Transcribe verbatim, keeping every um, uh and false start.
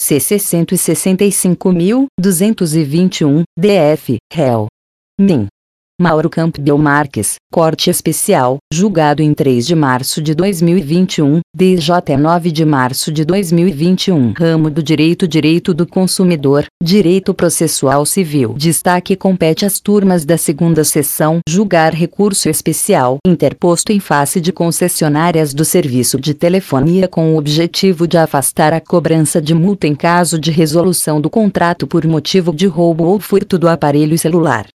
C C cento e sessenta e cinco mil, duzentos e vinte e um, D F, réu. Min. Mauro Campbell Marques, corte especial, julgado em três de março de dois mil e vinte e um, D J nove de março de dois mil e vinte e um. Ramo do Direito Direito do Consumidor, Direito Processual Civil. Destaque compete às turmas da segunda sessão julgar recurso especial interposto em face de concessionárias do serviço de telefonia com o objetivo de afastar a cobrança de multa em caso de resolução do contrato por motivo de roubo ou furto do aparelho celular.